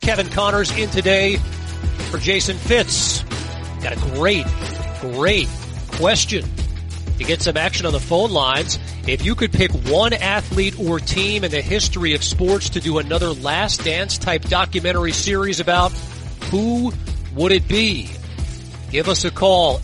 Kevin Connors in today for Jason Fitz. Got a great question to get some action on the phone lines. If you could pick one athlete or team in the history of sports to do another Last Dance type documentary series about, who would it be? Give us a call,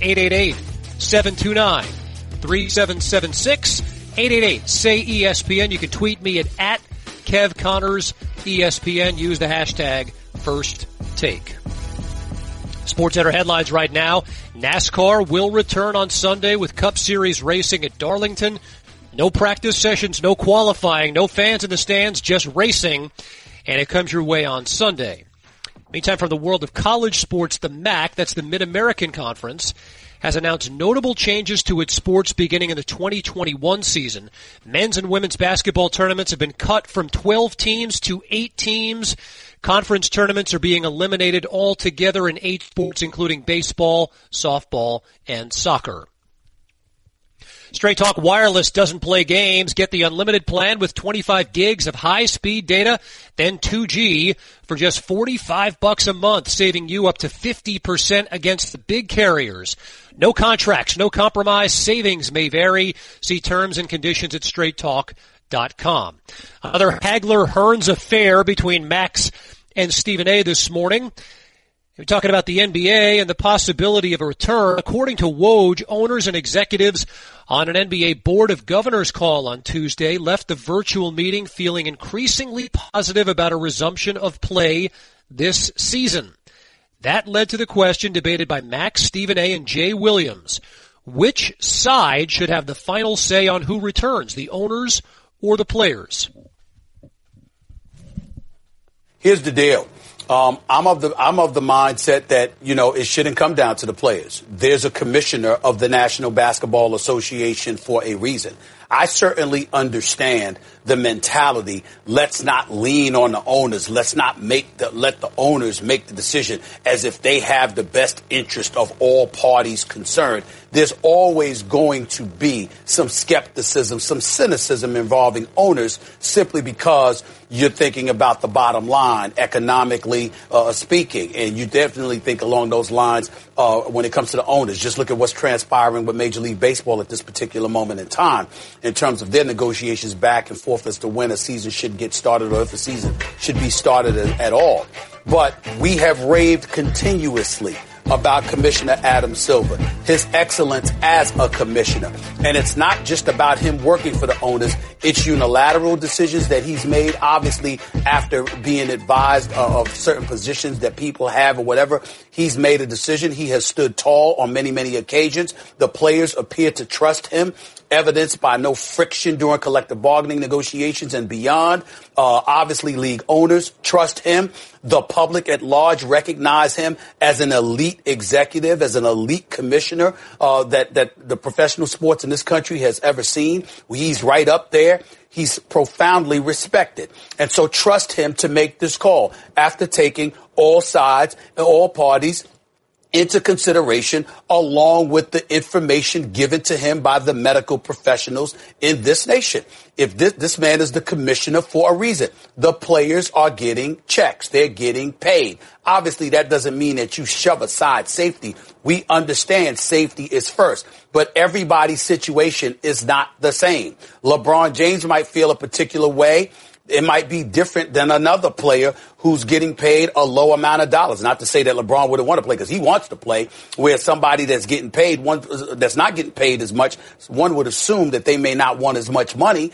888-729-3776, 888-SAY-ESPN. You can tweet me at Kev Connors ESPN. Use the hashtag #FirstTake. SportsCenter headlines right now. NASCAR will return on Sunday with Cup Series racing at Darlington. No practice sessions, no qualifying, no fans in the stands, just racing. And it comes your way on Sunday. Meantime, from the world of college sports, the MAC, that's the Mid-American Conference, has announced notable changes to its sports beginning in the 2021 season. Men's and women's basketball tournaments have been cut from 12 teams to 8 teams. Conference tournaments are being eliminated altogether in 8 sports, including baseball, softball, and soccer. Straight Talk Wireless doesn't play games. Get the unlimited plan with 25 gigs of high-speed data, then 2G for just $45 a month, saving you up to 50% against the big carriers. No contracts, no compromise. Savings may vary. See terms and conditions at straighttalk.com. Another Hagler-Hearns affair between Max and Stephen A. this morning. We're talking about the NBA and the possibility of a return. According to Woj, owners and executives on an NBA Board of Governors call on Tuesday left the virtual meeting feeling increasingly positive about a resumption of play this season. That led to the question debated by Max, Stephen A., and Jay Williams. Which side should have the final say on who returns, the owners or the players? Here's the deal. I'm of the mindset that, it shouldn't come down to the players. There's a commissioner of the National Basketball Association for a reason. I certainly understand the mentality. Let's not lean on the owners. Let's not let the owners make the decision as if they have the best interest of all parties concerned. There's always going to be some skepticism, some cynicism involving owners simply because you're thinking about the bottom line, economically speaking. And you definitely think along those lines when it comes to the owners. Just look at what's transpiring with Major League Baseball at this particular moment in time in terms of their negotiations back and forth as to when a season should get started or if a season should be started at all. But we have raved continuously about Commissioner Adam Silver, his excellence as a commissioner. And it's not just about him working for the owners. It's unilateral decisions that he's made, obviously, after being advised of certain positions that people have or whatever. He's made a decision. He has stood tall on many, many occasions. The players appear to trust him, evidenced by no friction during collective bargaining negotiations and beyond. Obviously, league owners trust him. The public at large recognize him as an elite executive, as an elite commissioner that the professional sports in this country has ever seen. He's right up there. He's profoundly respected. And so trust him to make this call after taking all sides and all parties into consideration, along with the information given to him by the medical professionals in this nation. If this man is the commissioner for a reason, the players are getting checks. They're getting paid. Obviously, that doesn't mean that you shove aside safety. We understand safety is first, but everybody's situation is not the same. LeBron James might feel a particular way. It might be different than another player who's getting paid a low amount of dollars. Not to say that LeBron wouldn't want to play because he wants to play, where somebody that's getting paid, that's not getting paid as much, one would assume that they may not want as much money,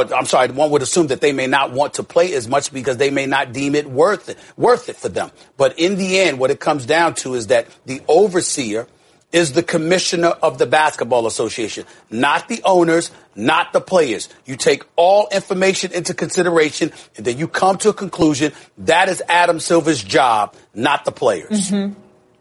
one would assume that they may not want to play as much because they may not deem it worth it for them. But in the end, what it comes down to is that the overseer is the commissioner of the Basketball Association, not the owners, not the players. You take all information into consideration, and then you come to a conclusion. That is Adam Silver's job, not the players. Mm-hmm.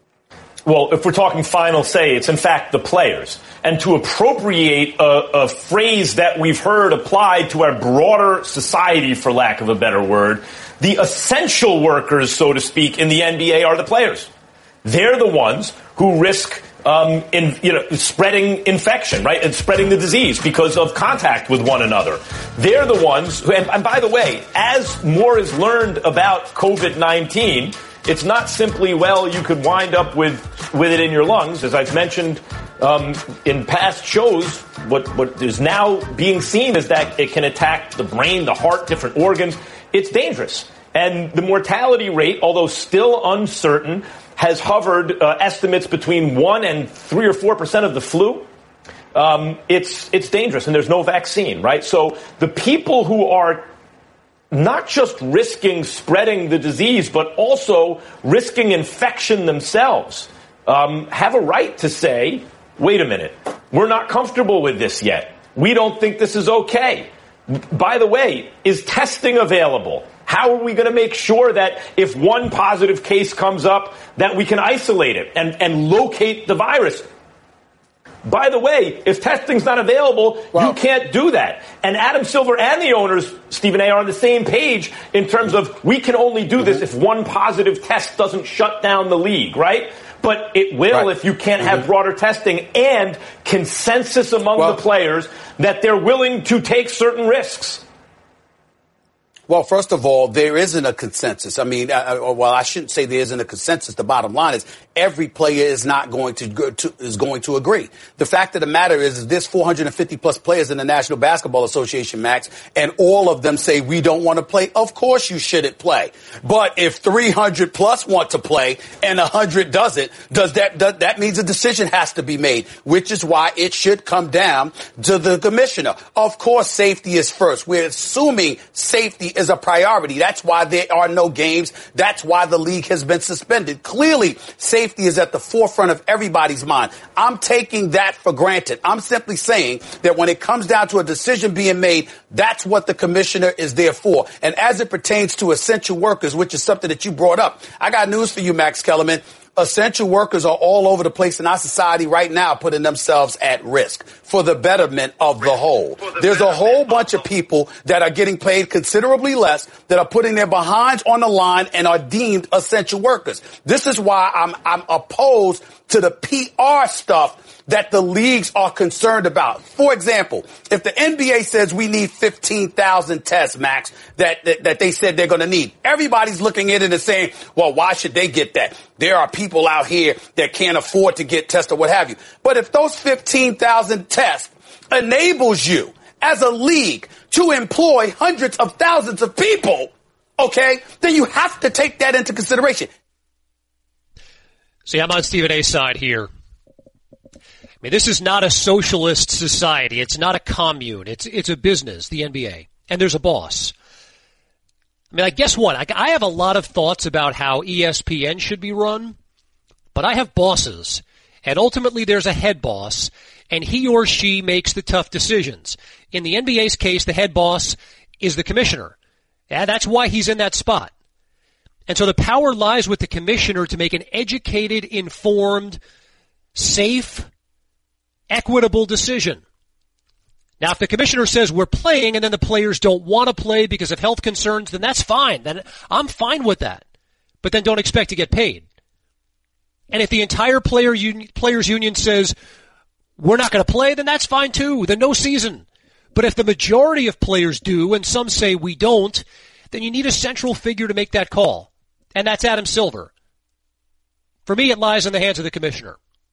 Well, if we're talking final say, it's in fact the players. And to appropriate a phrase that we've heard applied to our broader society, for lack of a better word, the essential workers, so to speak, in the NBA are the players. They're the ones who risk spreading infection, right? And spreading the disease because of contact with one another. They're the ones who, and by the way, as more is learned about COVID-19, it's not simply, well, you could wind up with it in your lungs. As I've mentioned in past shows, what is now being seen is that it can attack the brain, the heart, different organs. It's dangerous. And the mortality rate, although still uncertain, has hovered estimates between 1 and 3 or 4% of the flu. It's dangerous, and there's no vaccine, right? So the people who are not just risking spreading the disease, but also risking infection themselves, have a right to say, wait a minute, we're not comfortable with this yet. We don't think this is okay. By the way, is testing available? How are we going to make sure that if one positive case comes up, that we can isolate it and locate the virus? By the way, if testing's not available, you can't do that. And Adam Silver and the owners, Stephen A., are on the same page in terms of we can only do this if one positive test doesn't shut down the league, right? But it will if you can't have broader testing and consensus among the players that they're willing to take certain risks. Well, first of all, there isn't a consensus. I mean, I shouldn't say there isn't a consensus. The bottom line is every player is not going to agree. The fact of the matter is there's 450 plus players in the National Basketball Association, Max, and all of them say we don't want to play. Of course you shouldn't play. But if 300 plus want to play and 100 doesn't, that means a decision has to be made, which is why it should come down to the commissioner. Of course, safety is first. We're assuming safety is a priority. That's why there are no games. That's why the league has been suspended. Clearly, safety is at the forefront of everybody's mind. I'm taking that for granted. I'm simply saying that when it comes down to a decision being made, that's what the commissioner is there for. And as it pertains to essential workers, which is something that you brought up, I got news for you, Max Kellerman. Essential workers are all over the place in our society right now, putting themselves at risk for the betterment of the whole. There's a whole bunch of people that are getting paid considerably less, that are putting their behinds on the line and are deemed essential workers. This is why I'm opposed to the PR stuff that the leagues are concerned about. For example, if the NBA says we need 15,000 tests, Max, that they said they're going to need, everybody's looking at it and saying, well, why should they get that? There are people out here that can't afford to get tests or what have you. But if those 15,000 tests enables you as a league to employ hundreds of thousands of people, okay, then you have to take that into consideration. See, I'm on Stephen A.'s side here. I mean, this is not a socialist society. It's not a commune. It's a business, the NBA. And there's a boss. I mean, guess what? I have a lot of thoughts about how ESPN should be run, but I have bosses. And ultimately, there's a head boss, and he or she makes the tough decisions. In the NBA's case, the head boss is the commissioner. Yeah, that's why he's in that spot. And so the power lies with the commissioner to make an educated, informed, safe, equitable decision. Now, if the commissioner says we're playing and then the players don't want to play because of health concerns, then that's fine. Then I'm fine with that. But then don't expect to get paid. And if the entire players union says we're not going to play, then that's fine too. Then no season. But if the majority of players do and some say we don't, then you need a central figure to make that call. And that's Adam Silver. For me, it lies in the hands of the commissioner.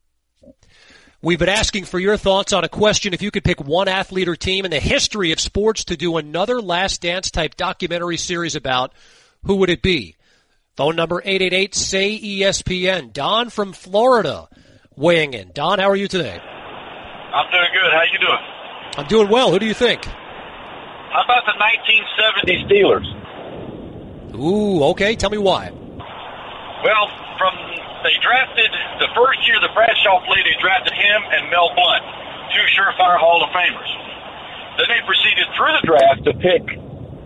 We've been asking for your thoughts on a question. If you could pick one athlete or team in the history of sports to do another Last Dance type documentary series about, who would it be? Phone number 888-SAY-ESPN. Don from Florida weighing in. Don, how are you today? I'm doing good. How you doing? I'm doing well. Who do you think? How about the 1970 Steelers? Ooh, okay. Tell me why. Well, they drafted, the first year that Bradshaw played, they drafted him and Mel Blount, two surefire Hall of Famers. Then they proceeded through the draft to pick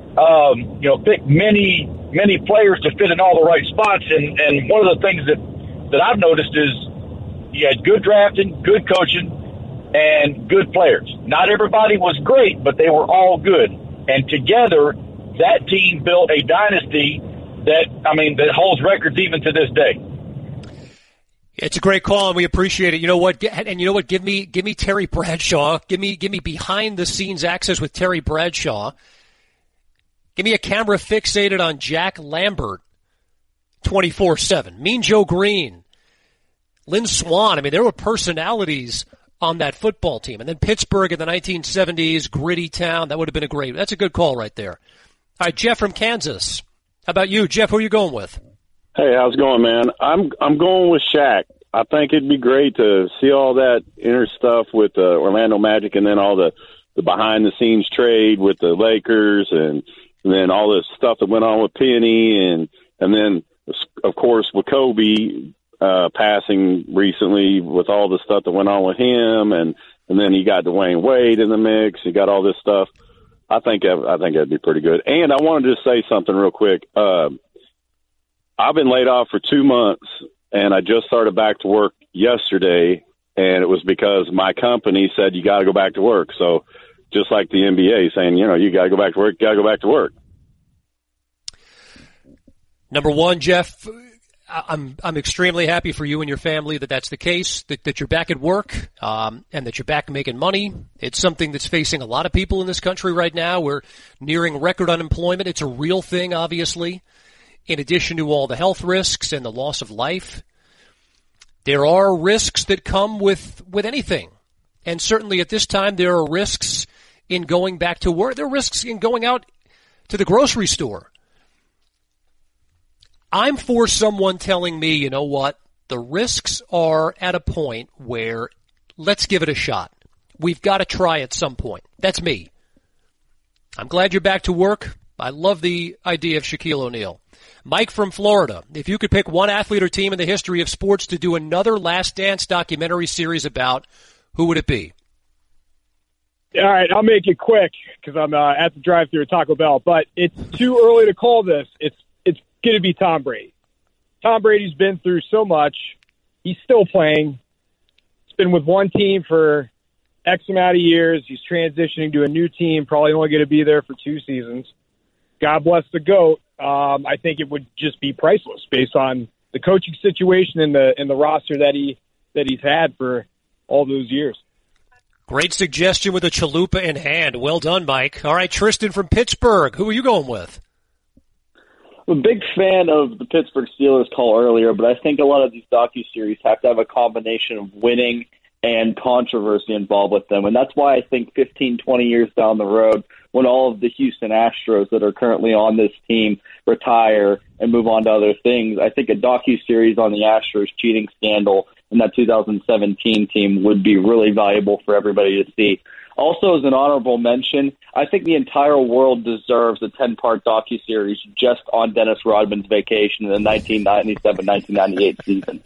many players to fit in all the right spots. And one of the things that I've noticed is you had good drafting, good coaching, and good players. Not everybody was great, but they were all good. And together, that team built a dynasty that holds records even to this day. It's a great call, and we appreciate it. You know what? And you know what? Give me Terry Bradshaw. Give me behind the scenes access with Terry Bradshaw. Give me a camera fixated on Jack Lambert 24/7. Mean Joe Green. Lynn Swann. I mean, there were personalities on that football team. And then Pittsburgh in the 1970s, gritty town. That would have been that's a good call right there. All right, Jeff from Kansas. How about you, Jeff? Who are you going with? Hey, how's it going, man? I'm going with Shaq. I think it'd be great to see all that inner stuff with the Orlando Magic, and then all the behind-the-scenes trade with the Lakers, and then all the stuff that went on with Penny, and then, of course, with Kobe passing recently, with all the stuff that went on with him, and then you got Dwayne Wade in the mix. You got all this stuff. I think that'd be pretty good. And I wanted to say something real quick. I've been laid off for 2 months, and I just started back to work yesterday, and it was because my company said you got to go back to work. So just like the NBA saying, you got to go back to work, you got to go back to work. Number one, Jeff, I'm extremely happy for you and your family that that's the case, that you're back at work, and that you're back making money. It's something that's facing a lot of people in this country right now. We're nearing record unemployment. It's a real thing, obviously. In addition to all the health risks and the loss of life, there are risks that come with anything. And certainly at this time, there are risks in going back to work. There are risks in going out to the grocery store. I'm for someone telling me, you know what, the risks are at a point where let's give it a shot. We've got to try at some point. That's me. I'm glad you're back to work. I love the idea of Shaquille O'Neal. Mike from Florida, if you could pick one athlete or team in the history of sports to do another Last Dance documentary series about, who would it be? All right, I'll make it quick because I'm at the drive-thru at Taco Bell, but it's too early to call this. It's going to be Tom Brady. Tom Brady's been through so much. He's still playing. He's been with one team for X amount of years. He's transitioning to a new team, probably only going to be there for 2 seasons. God bless the GOAT. I think it would just be priceless based on the coaching situation and the roster that he's had for all those years. Great suggestion with a chalupa in hand. Well done, Mike. All right, Tristan from Pittsburgh. Who are you going with? I'm a big fan of the Pittsburgh Steelers call earlier, but I think a lot of these docuseries have to have a combination of winning and controversy involved with them. And that's why I think 15, 20 years down the road, when all of the Houston Astros that are currently on this team retire and move on to other things, I think a docuseries on the Astros cheating scandal in that 2017 team would be really valuable for everybody to see. Also, as an honorable mention, I think the entire world deserves a 10-part docuseries just on Dennis Rodman's vacation in the 1997-1998 season.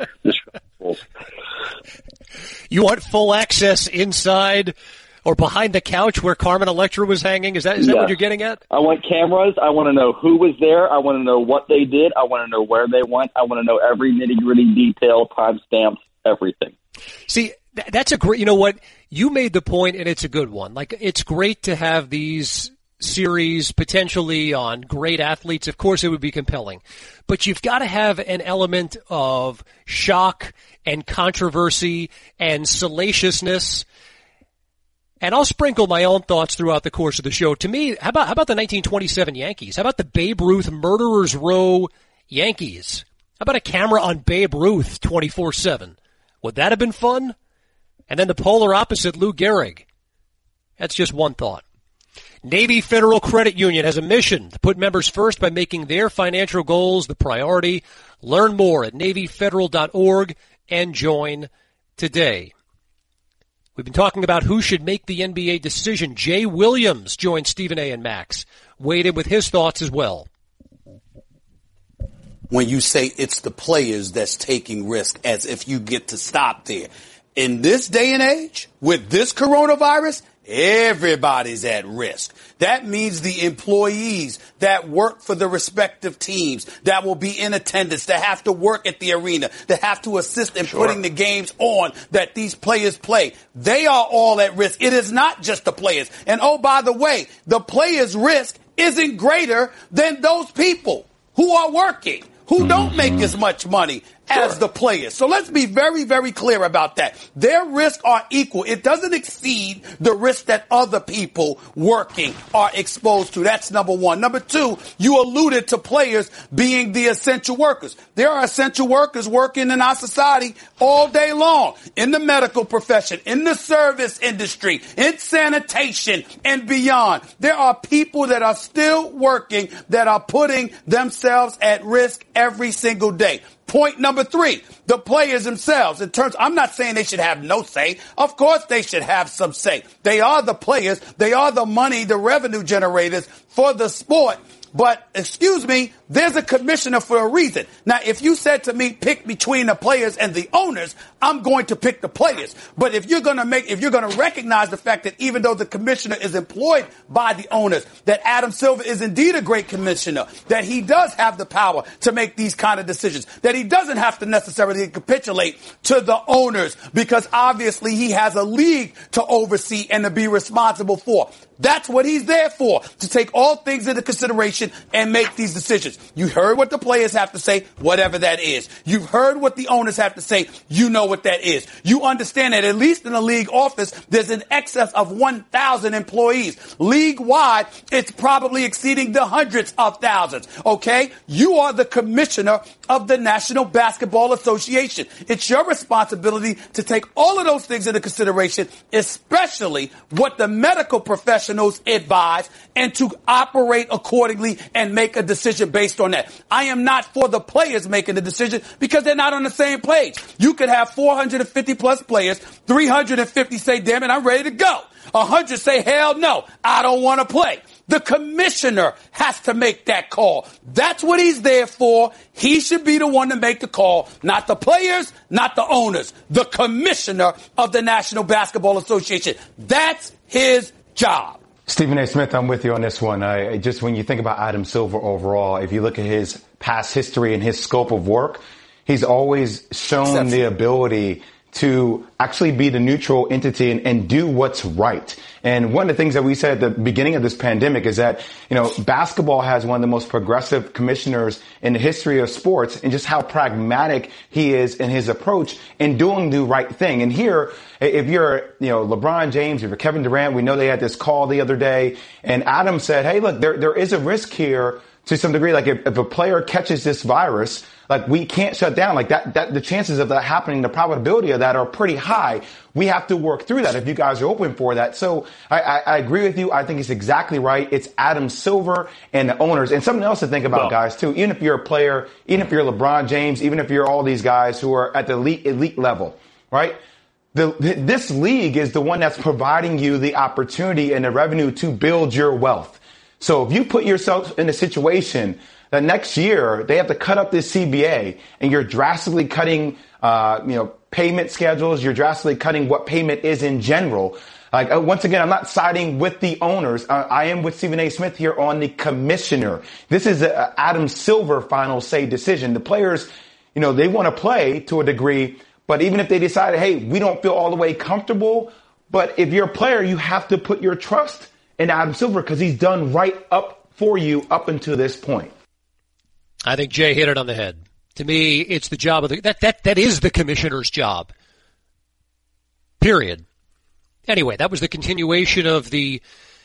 You want full access inside or behind the couch where Carmen Electra was hanging? Is that what you're getting at? I want cameras. I want to know who was there. I want to know what they did. I want to know where they went. I want to know every nitty-gritty detail, timestamps, everything. See, that's a great, you know what? You made the point, and it's a good one. Like, it's great to have these series potentially on great athletes. Of course, it would be compelling. But you've got to have an element of shock and controversy and salaciousness. And I'll sprinkle my own thoughts throughout the course of the show. To me, how about the 1927 Yankees? How about the Babe Ruth Murderers Row Yankees? How about a camera on Babe Ruth 24/7? Would that have been fun? And then the polar opposite, Lou Gehrig. That's just one thought. Navy Federal Credit Union has a mission to put members first by making their financial goals the priority. Learn more at NavyFederal.org and join today. We've been talking about who should make the NBA decision. Jay Williams joined Stephen A. and Max. Weighed in with his thoughts as well. When you say it's the players that's taking risk, as if you get to stop there. In this day and age, with this coronavirus, everybody's at risk. That means the employees that work for the respective teams, that will be in attendance, that have to work at the arena, that have to assist in putting the games on that these players play. They are all at risk. It is not just the players. And oh, by the way, the players' risk isn't greater than those people who are working, who don't make as much money as the players. So let's be very, very clear about that. Their risks are equal. It doesn't exceed the risk that other people working are exposed to. That's number one. Number two, you alluded to players being the essential workers. There are essential workers working in our society all day long, in the medical profession, in the service industry, in sanitation, and beyond. There are people that are still working that are putting themselves at risk every single day. Point number three, the players themselves. I'm not saying they should have no say. Of course they should have some say. They are the players. They are the money, the revenue generators for the sport. But, excuse me, there's a commissioner for a reason. Now, if you said to me, pick between the players and the owners, I'm going to pick the players. But if you're going to recognize the fact that even though the commissioner is employed by the owners, that Adam Silver is indeed a great commissioner, that he does have the power to make these kind of decisions, that he doesn't have to necessarily capitulate to the owners because obviously he has a league to oversee and to be responsible for. That's what he's there for, to take all things into consideration and make these decisions. You heard what the players have to say, whatever that is. You've heard what the owners have to say. You know what that is. You understand that at least in the league office, there's an excess of 1,000 employees. League-wide, it's probably exceeding the hundreds of thousands, okay? You are the commissioner of the National Basketball Association. It's your responsibility to take all of those things into consideration, especially what the medical professionals advise, and to operate accordingly and make a decision based on that. I am not for the players making the decision because they're not on the same page. You could have 450 plus players, 350 say, damn it, I'm ready to go. 100 say, hell no, I don't want to play. The commissioner has to make that call. That's what he's there for. He should be the one to make the call, not the players, not the owners. The commissioner of the National Basketball Association. That's his job. Stephen A. Smith, I'm with you on this one. Just when you think about Adam Silver overall, if you look at his past history and his scope of work, he's always shown the ability to actually be the neutral entity and do what's right. And one of the things that we said at the beginning of this pandemic is that, basketball has one of the most progressive commissioners in the history of sports, and just how pragmatic he is in his approach in doing the right thing. And here, if you're, LeBron James, if you're Kevin Durant, we know they had this call the other day, and Adam said, hey, look, there is a risk here to some degree. Like if a player catches this virus, like we can't shut down like that. The chances of that happening, the probability of that are pretty high. We have to work through that if you guys are open for that. So I agree with you. I think it's exactly right. It's Adam Silver and the owners. And something else to think about, guys, too. Even if you're a player, even if you're LeBron James, even if you're all these guys who are at the elite level, right? This league is the one that's providing you the opportunity and the revenue to build your wealth. So if you put yourself in a situation that next year they have to cut up this CBA and you're drastically cutting, payment schedules, you're drastically cutting what payment is in general. Like, once again, I'm not siding with the owners. I am with Stephen A. Smith here on the commissioner. This is a Adam Silver final say decision. The players, they want to play to a degree, but even if they decide, hey, we don't feel all the way comfortable, but if you're a player, you have to put your trust in Adam Silver because he's done right up for you up until this point. I think Jay hit it on the head. To me, it's the job of that is the commissioner's job. Period. Anyway, that was the continuation of the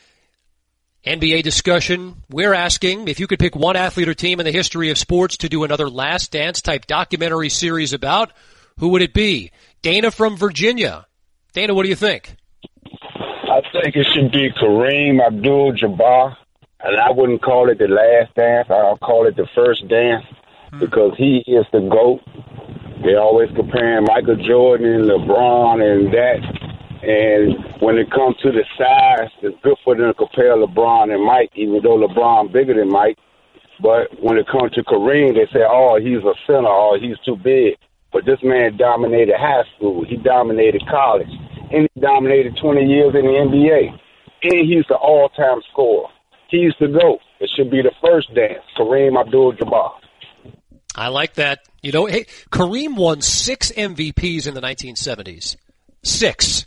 NBA discussion. We're asking if you could pick one athlete or team in the history of sports to do another Last Dance type documentary series about, who would it be? Dana from Virginia. Dana, what do you think? I think it should be Kareem Abdul-Jabbar, and I wouldn't call it the last dance. I'll call it the first dance because he is the GOAT. They're always comparing Michael Jordan and LeBron and that. And when it comes to the size, it's good for them to compare LeBron and Mike, even though LeBron bigger than Mike. But when it comes to Kareem, they say, oh, he's a center, or he's too big. But this man dominated high school. He dominated college. And he dominated 20 years in the NBA. And he's the all-time scorer. He's the GOAT. It should be the first dance, Kareem Abdul-Jabbar. I like that. Hey, Kareem won 6 MVPs in the 1970s. 6.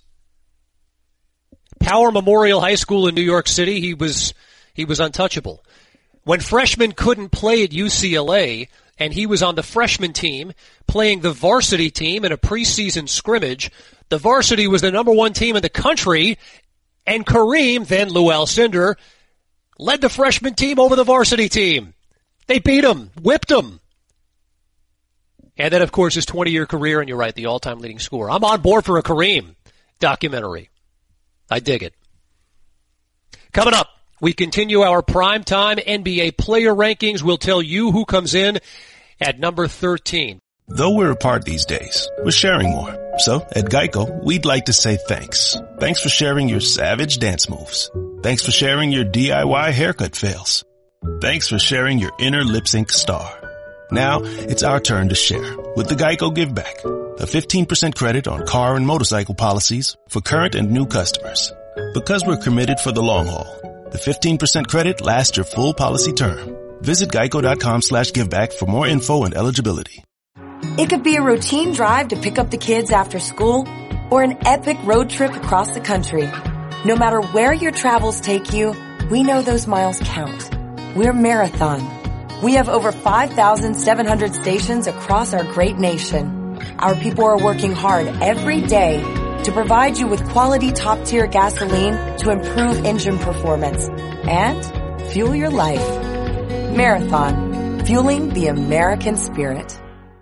Power Memorial High School in New York City, he was untouchable. When freshmen couldn't play at UCLA and he was on the freshman team playing the varsity team in a preseason scrimmage. The varsity was the number 1 team in the country, and Kareem, then Lou Alcindor, led the freshman team over the varsity team. They beat him, whipped him. And then, of course, his 20-year career, and you're right, the all-time leading scorer. I'm on board for a Kareem documentary. I dig it. Coming up, we continue our primetime NBA player rankings. We'll tell you who comes in at number 13. Though we're apart these days, we're sharing more. So, at Geico, we'd like to say thanks. Thanks for sharing your savage dance moves. Thanks for sharing your DIY haircut fails. Thanks for sharing your inner lip sync star. Now, it's our turn to share with the Geico Give Back, a 15% credit on car and motorcycle policies for current and new customers. Because we're committed for the long haul, the 15% credit lasts your full policy term. Visit geico.com/giveback for more info and eligibility. It could be a routine drive to pick up the kids after school or an epic road trip across the country. No matter where your travels take you, we know those miles count. We're Marathon. We have over 5,700 stations across our great nation. Our people are working hard every day to provide you with quality top-tier gasoline to improve engine performance and fuel your life. Marathon, fueling the American spirit.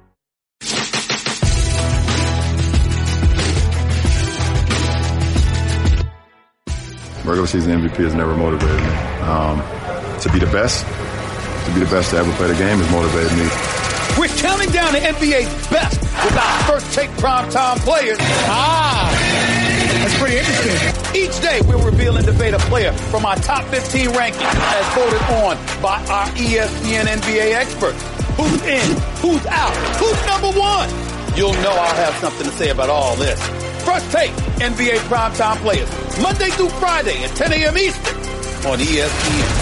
Regular season MVP has never motivated me. To be the best to ever play the game has motivated me. We're counting down the NBA's best with our first take primetime players. That's pretty interesting. Each day we'll reveal and debate a player from our top 15 rankings as voted on by our ESPN NBA experts. Who's in? Who's out? Who's number 1? You'll know I'll have something to say about all this. First Take NBA primetime players, Monday through Friday at 10 a.m. Eastern on ESPN.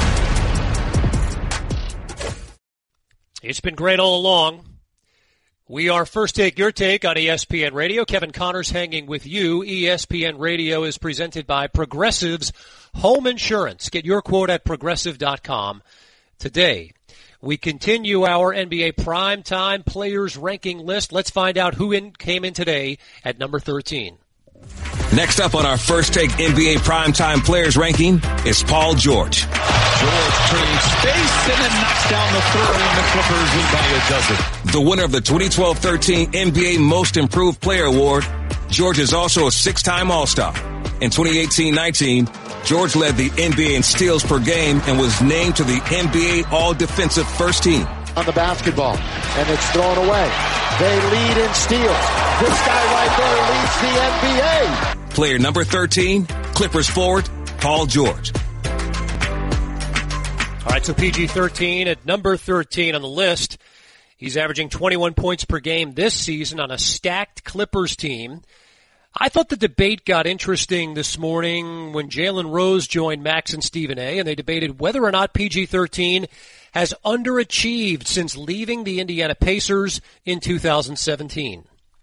It's been great all along. We are First Take Your Take on ESPN Radio. Kevin Connors hanging with you. ESPN Radio is presented by Progressive's Home Insurance. Get your quote at Progressive.com today. We continue our NBA primetime players ranking list. Let's find out who came in today at number 13. Next up on our First Take NBA primetime players ranking is Paul George. George turning space and then knocks down the third, and the Clippers win by a dozen. The winner of the 2012-13 NBA Most Improved Player Award, George is also a 6-time All-Star. In 2018-19, George led the NBA in steals per game and was named to the NBA All-Defensive First Team. On the basketball, and it's thrown away. They lead in steals. This guy right there leads the NBA. Player number 13, Clippers forward, Paul George. All right, so PG-13 at number 13 on the list. He's averaging 21 points per game this season on a stacked Clippers team. I thought the debate got interesting this morning when Jalen Rose joined Max and Stephen A., and they debated whether or not PG-13 has underachieved since leaving the Indiana Pacers in 2017.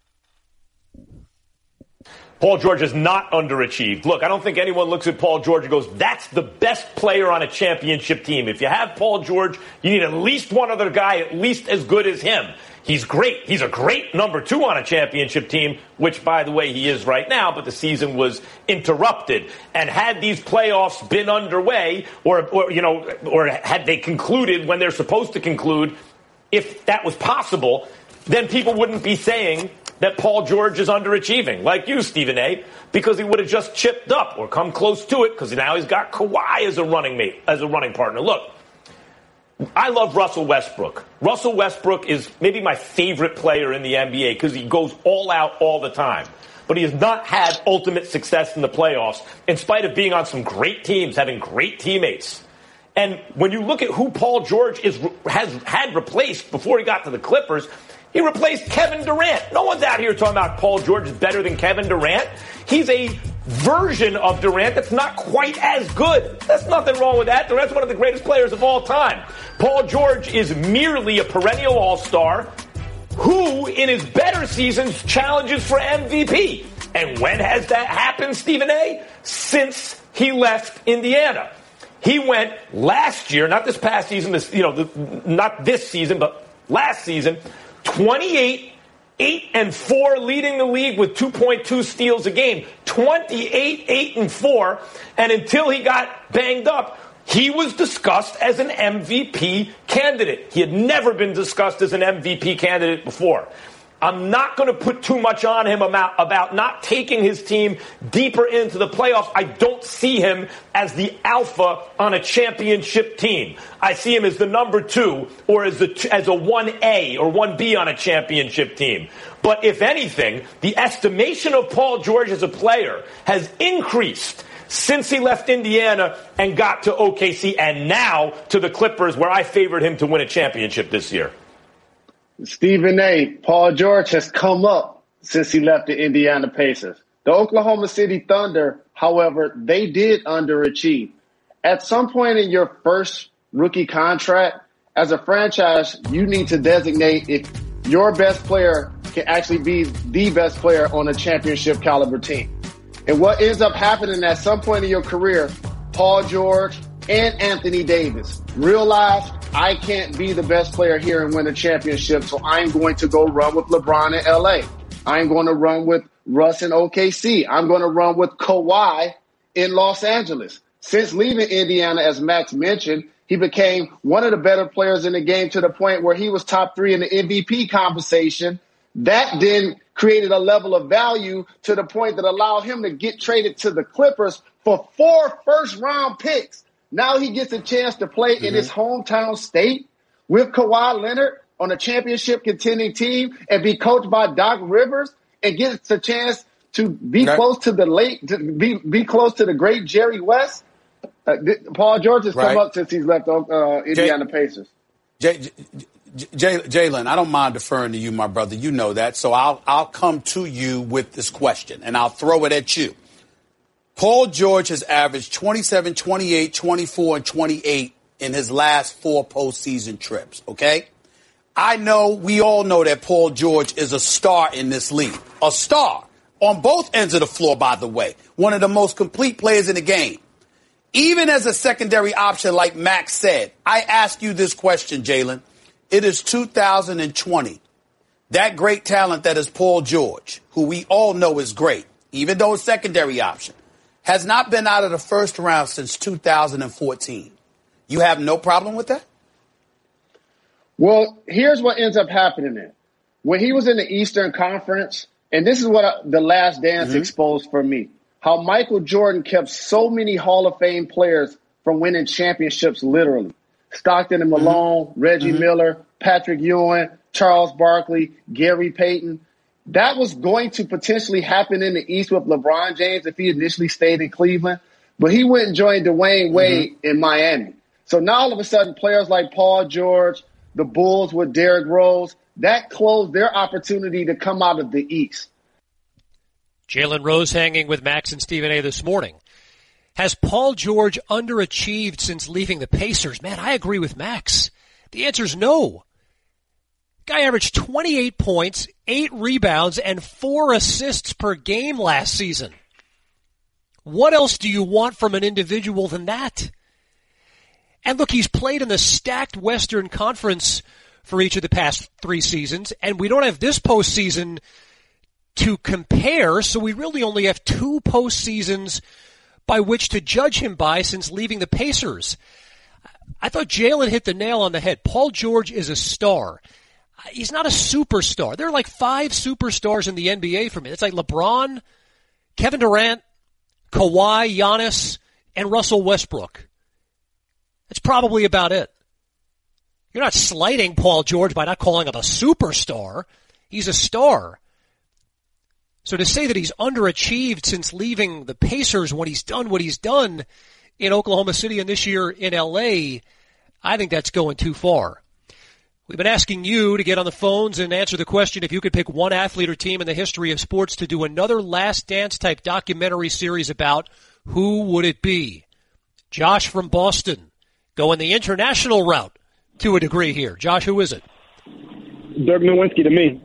Paul George has not underachieved. Look, I don't think anyone looks at Paul George and goes, that's the best player on a championship team. If you have Paul George, you need at least one other guy at least as good as him. He's great. He's a great number 2 on a championship team, which, by the way, he is right now, but the season was interrupted. And had these playoffs been underway, or had they concluded when they're supposed to conclude, if that was possible, then people wouldn't be saying that Paul George is underachieving, like you, Stephen A., because he would have just chipped up or come close to it, because now he's got Kawhi as a running partner. Look, I love Russell Westbrook. Russell Westbrook is maybe my favorite player in the NBA because he goes all out all the time. But he has not had ultimate success in the playoffs in spite of being on some great teams, having great teammates. And when you look at who Paul George has had replaced before he got to the Clippers, he replaced Kevin Durant. No one's out here talking about Paul George is better than Kevin Durant. He's a version of Durant that's not quite as good. There's nothing wrong with that. Durant's one of the greatest players of all time. Paul George is merely a perennial all-star who, in his better seasons, challenges for MVP. And when has that happened, Stephen A.? Since he left Indiana. He went last year, not this past season, not this season, but last season, 28, 8-4, leading the league with 2.2 steals a game. 28, 8-4, and until he got banged up, he was discussed as an MVP candidate. He had never been discussed as an MVP candidate before. I'm not going to put too much on him about not taking his team deeper into the playoffs. I don't see him as the alpha on a championship team. I see him as the number 2 or as a 1A or 1B on a championship team. But if anything, the estimation of Paul George as a player has increased since he left Indiana and got to OKC and now to the Clippers, where I favored him to win a championship this year. Stephen A., Paul George has come up since he left the Indiana Pacers. The Oklahoma City Thunder, however, they did underachieve. At some point in your first rookie contract, as a franchise, you need to designate if your best player can actually be the best player on a championship caliber team. And what ends up happening at some point in your career, Paul George and Anthony Davis realized, I can't be the best player here and win a championship, so I'm going to go run with LeBron in LA. I'm going to run with Russ in OKC. I'm going to run with Kawhi in Los Angeles. Since leaving Indiana, as Max mentioned, he became one of the better players in the game to the point where he was top 3 in the MVP conversation. That then created a level of value to the point that allowed him to get traded to the Clippers for 4 first-round picks. Now he gets a chance to play in his hometown state with Kawhi Leonard on a championship contending team and be coached by Doc Rivers and gets a chance to be close to the be close to the great Jerry West. Paul George has come up since he's left Indiana Pacers. Jalen, I don't mind deferring to you, my brother. You know that. So I'll come to you with this question, and I'll throw it at you. Paul George has averaged 27, 28, 24, and 28 in his last 4 postseason trips, okay? We all know that Paul George is a star in this league. A star on both ends of the floor, by the way. One of the most complete players in the game. Even as a secondary option, like Max said, I ask you this question, Jalen. It is 2020. That great talent that is Paul George, who we all know is great, even though it's secondary option, has not been out of the first round since 2014. You have no problem with that? Well, here's what ends up happening then. When he was in the Eastern Conference, and this is what The Last Dance exposed for me, how Michael Jordan kept so many Hall of Fame players from winning championships literally. Stockton and Malone, Reggie Miller, Patrick Ewing, Charles Barkley, Gary Payton. That was going to potentially happen in the East with LeBron James if he initially stayed in Cleveland. But he went and joined Dwayne Wade in Miami. So now all of a sudden players like Paul George, the Bulls with Derrick Rose, that closed their opportunity to come out of the East. Jalen Rose hanging with Max and Stephen A. this morning. Has Paul George underachieved since leaving the Pacers? Man, I agree with Max. The answer is no. Guy averaged 28 points, 8 rebounds, and 4 assists per game last season. What else do you want from an individual than that? And look, he's played in the stacked Western Conference for each of the past 3 seasons, and we don't have this postseason to compare, so we really only have 2 postseasons by which to judge him by since leaving the Pacers. I thought Jalen hit the nail on the head. Paul George is a star. He's not a superstar. There are like 5 superstars in the NBA for me. It's like LeBron, Kevin Durant, Kawhi, Giannis, and Russell Westbrook. That's probably about it. You're not slighting Paul George by not calling him a superstar. He's a star. So to say that he's underachieved since leaving the Pacers when he's done what he's done in Oklahoma City and this year in LA, I think that's going too far. We've been asking you to get on the phones and answer the question if you could pick one athlete or team in the history of sports to do another Last Dance type documentary series about, who would it be? Josh from Boston, going the international route to a degree here. Josh, who is it? Dirk Nowitzki to me.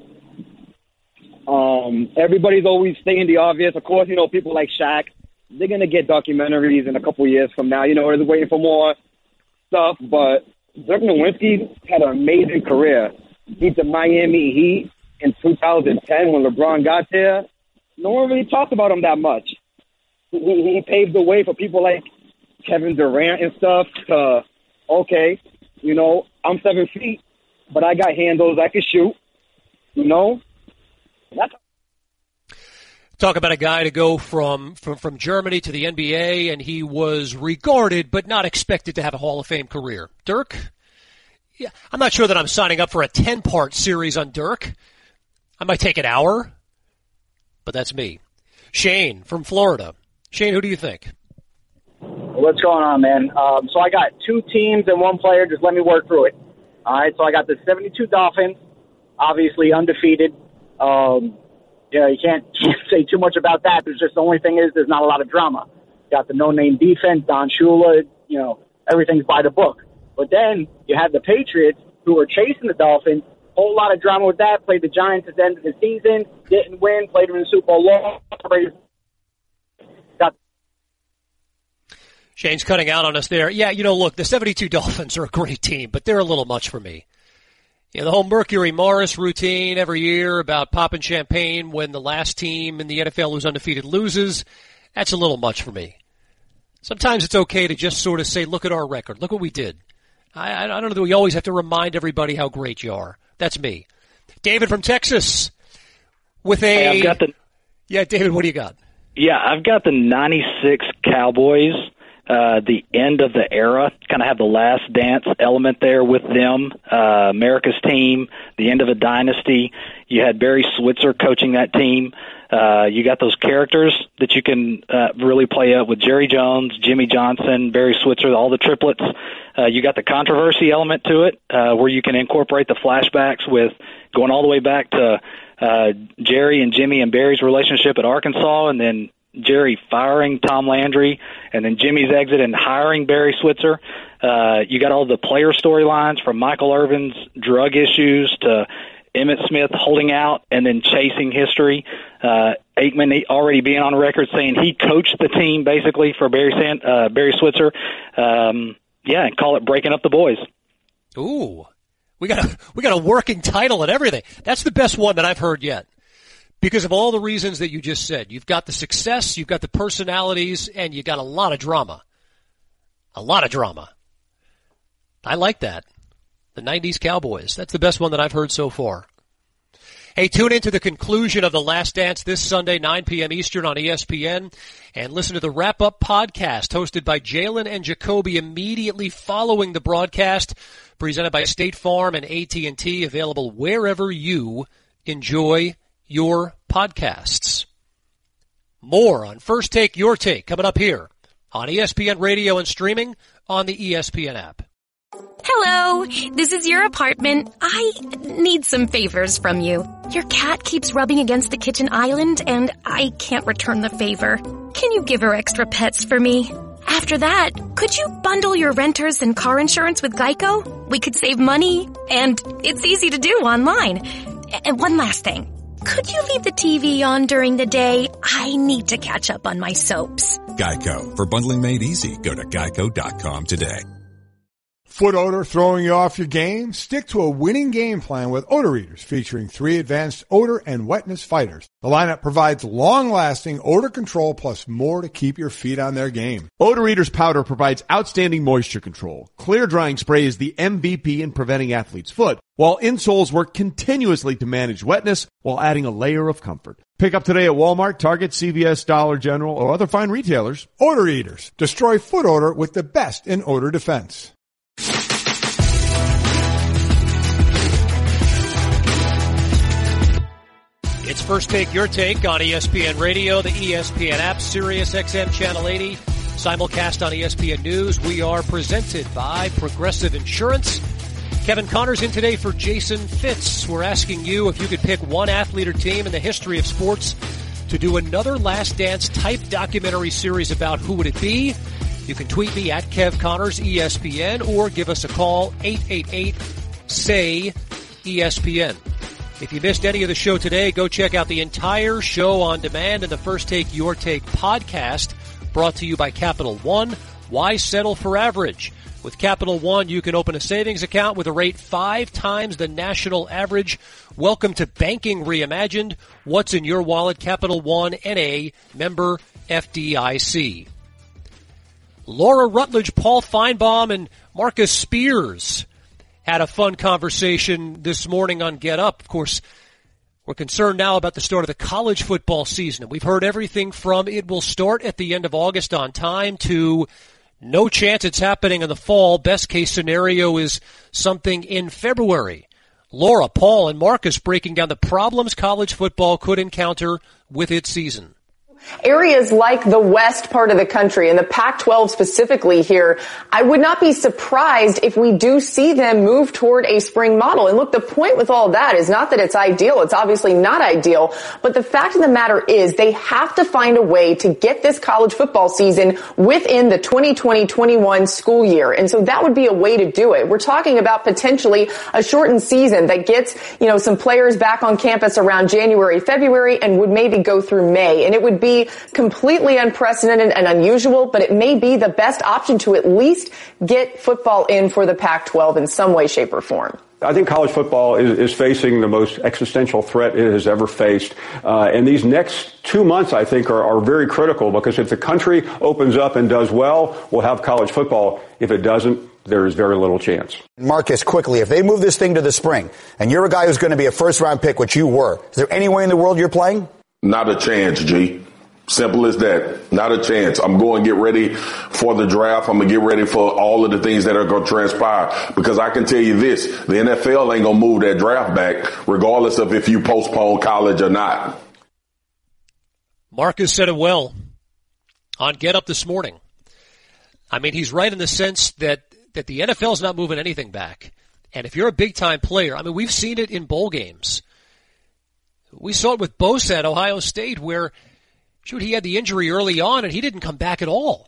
Everybody's always stating the obvious. Of course, people like Shaq, they're going to get documentaries in a couple years from now. They're waiting for more stuff. But Dirk Nowitzki had an amazing career. beat the Miami Heat in 2010 when LeBron got there. No one really talked about him that much. He paved the way for people like Kevin Durant and stuff. Okay, you know, I'm 7 feet, but I got handles. I can shoot. You know, that's. Talk about a guy to go from Germany to the NBA, and he was regarded but not expected to have a Hall of Fame career. Dirk? Yeah, I'm not sure that I'm signing up for a 10-part series on Dirk. I might take an hour, but that's me. Shane from Florida. Shane, who do you think? What's going on, man? So I got 2 teams and 1 player. Just let me work through it. All right, so I got the 72 Dolphins, obviously undefeated. Yeah, you can't say too much about that. There's just the only thing is there's not a lot of drama. You got the no-name defense, Don Shula, you know, everything's by the book. But then you have the Patriots who were chasing the Dolphins. Whole lot of drama with that. Played the Giants at the end of the season. Didn't win. Played them in the Super Bowl. Shane's cutting out on us there. Yeah, you know, look, the 72 Dolphins are a great team, but they're a little much for me. You know, the whole Mercury Morris routine every year about popping champagne when the last team in the NFL who's undefeated loses, that's a little much for me. Sometimes it's okay to just sort of say, look at our record. Look what we did. I don't know that we always have to remind everybody how great you are. That's me. David from Texas with a... Hey, I've got the... Yeah, David, what do you got? Yeah, I've got the 96 Cowboys. The end of the era, kind of have the last dance element there with them. America's team, the end of a dynasty. You had Barry Switzer coaching that team. You got those characters that you can really play up with Jerry Jones, Jimmy Johnson, Barry Switzer, all the triplets. You got the controversy element to it, where you can incorporate the flashbacks with going all the way back to Jerry and Jimmy and Barry's relationship at Arkansas, and then Jerry firing Tom Landry, and then Jimmy's exit and hiring Barry Switzer. You got all the player storylines from Michael Irvin's drug issues to Emmitt Smith holding out and then chasing history. Aikman already being on record saying he coached the team basically for Barry Switzer. Yeah, and call it breaking up the boys. Ooh, we got a working title and everything. That's the best one that I've heard yet. Because of all the reasons that you just said. You've got the success, you've got the personalities, and you got a lot of drama. A lot of drama. I like that. The 90s Cowboys. That's the best one that I've heard so far. Hey, tune in to the conclusion of The Last Dance this Sunday, 9 p.m. Eastern on ESPN, and listen to the wrap-up podcast hosted by Jalen and Jacoby immediately following the broadcast, presented by State Farm and AT&T, available wherever you enjoy your podcasts. More on First Take, Your Take coming up here on ESPN Radio and streaming on the ESPN app. Hello, this is your apartment. I need some favors from you. Your cat keeps rubbing against the kitchen island and I can't return the favor. Can you give her extra pets for me? After that, could you bundle your renters and car insurance with Geico? We could save money and it's easy to do online. And one last thing. Could you leave the TV on during the day? I need to catch up on my soaps. Geico. For bundling made easy, go to geico.com today. Foot odor throwing you off your game? Stick to a winning game plan with Odor Eaters, featuring 3 advanced odor and wetness fighters. The lineup provides long-lasting odor control plus more to keep your feet on their game. Odor Eaters powder provides outstanding moisture control. Clear drying spray is the MVP in preventing athlete's foot, while insoles work continuously to manage wetness while adding a layer of comfort. Pick up today at Walmart, Target, CVS, Dollar General, or other fine retailers. Odor Eaters. Destroy foot odor with the best in odor defense. It's First Take, Your Take on ESPN Radio, the ESPN app, Sirius XM Channel 80, simulcast on ESPN News. We are presented by Progressive Insurance. Kevin Connors in today for Jason Fitz. We're asking you if you could pick one athlete or team in the history of sports to do another Last Dance type documentary series about, who would it be? You can tweet me at Kev Connors ESPN or give us a call, 888-SAY-ESPN. If you missed any of the show today, go check out the entire show on demand in the First Take, Your Take podcast, brought to you by Capital One. Why settle for average? With Capital One, you can open a savings account with a rate 5 times the national average. Welcome to Banking Reimagined. What's in your wallet? Capital One, N.A., member FDIC. Laura Rutledge, Paul Feinbaum, and Marcus Spears had a fun conversation this morning on Get Up. Of course, we're concerned now about the start of the college football season. And we've heard everything from it will start at the end of August on time to no chance it's happening in the fall. Best case scenario is something in February. Laura, Paul, and Marcus breaking down the problems college football could encounter with its season. Areas like the west part of the country and the Pac-12 specifically here, I would not be surprised if we do see them move toward a spring model. And look, the point with all of that is not that it's ideal. It's obviously not ideal. But the fact of the matter is they have to find a way to get this college football season within the 2020-21 school year. And so that would be a way to do it. We're talking about potentially a shortened season that gets, some players back on campus around January, February, and would maybe go through May. And it would be completely unprecedented and unusual, but it may be the best option to at least get football in for the Pac-12 in some way, shape, or form. I think college football is facing the most existential threat it has ever faced. And these next 2 months, I think, are very critical because if the country opens up and does well, we'll have college football. If it doesn't, there is very little chance. Marcus, quickly, if they move this thing to the spring and you're a guy who's going to be a first-round pick, which you were, is there any way in the world you're playing? Not a chance, G. Simple as that. Not a chance. I'm going to get ready for the draft. I'm going to get ready for all of the things that are going to transpire. Because I can tell you this, the NFL ain't going to move that draft back regardless of if you postpone college or not. Marcus said it well on Get Up this morning. I mean, he's right in the sense that the NFL's not moving anything back. And if you're a big-time player, I mean, we've seen it in bowl games. We saw it with Bosa at Ohio State where he had the injury early on, and he didn't come back at all.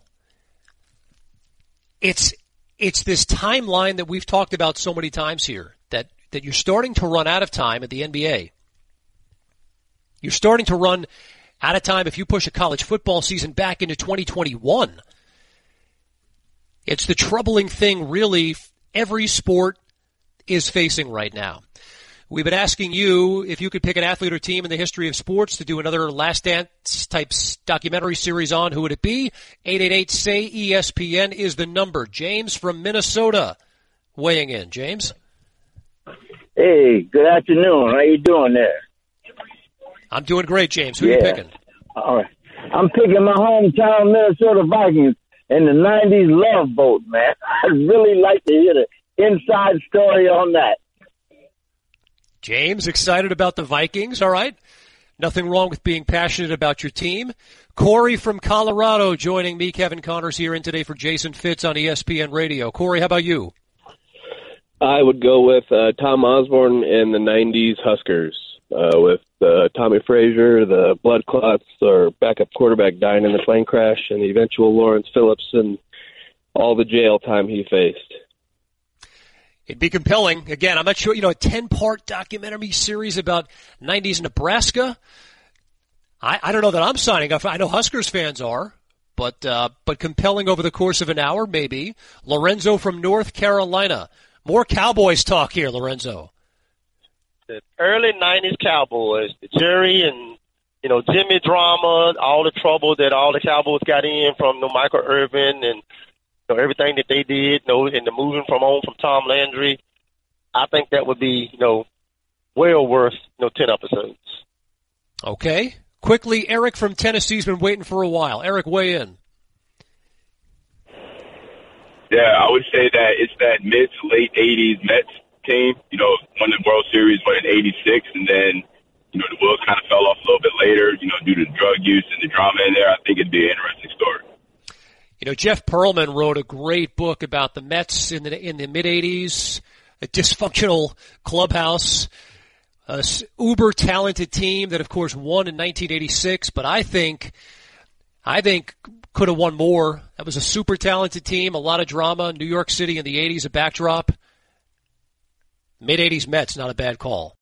It's this timeline that we've talked about so many times here, that you're starting to run out of time at the NBA. You're starting to run out of time if you push a college football season back into 2021. It's the troubling thing, really, every sport is facing right now. We've been asking you if you could pick an athlete or team in the history of sports to do another Last Dance type documentary series on. Who would it be? 888-SAY-ESPN is the number. James from Minnesota weighing in. James? Hey, good afternoon. How you doing there? I'm doing great, James. Who are you picking? All right. I'm picking my hometown Minnesota Vikings in the 90s Love Boat, man. I'd really like to hear the inside story on that. James, excited about the Vikings. All right. Nothing wrong with being passionate about your team. Corey from Colorado joining me, Kevin Connors, here in today for Jason Fitz on ESPN Radio. Corey, how about you? I would go with Tom Osborne and the 90s Huskers with Tommy Frazier, the blood clots, or backup quarterback dying in the plane crash, and the eventual Lawrence Phillips and all the jail time he faced. It'd be compelling. Again, I'm not sure, a 10-part documentary series about 90s Nebraska. I don't know that I'm signing up. I know Huskers fans are, but compelling over the course of an hour, maybe. Lorenzo from North Carolina. More Cowboys talk here, Lorenzo. The early 90s Cowboys, the Jerry and, Jimmy drama, all the trouble that all the Cowboys got in from Michael Irvin and everything that they did, in the moving from Tom Landry, I think that would be, well worth, 10 episodes. Okay. Quickly, Eric from Tennessee's been waiting for a while. Eric, weigh in. Yeah, I would say that it's that mid to late 80s Mets team, won the World Series, won in 86, and then, the wheels kind of fell off a little bit later, due to drug use and the drama in there. I think it'd be an interesting story. Jeff Pearlman wrote a great book about the Mets in the mid-'80s, a dysfunctional clubhouse, a uber talented team that, of course, won in 1986. But I think could have won more. That was a super talented team, a lot of drama. New York City in the '80s, a backdrop. Mid-'80s Mets, not a bad call.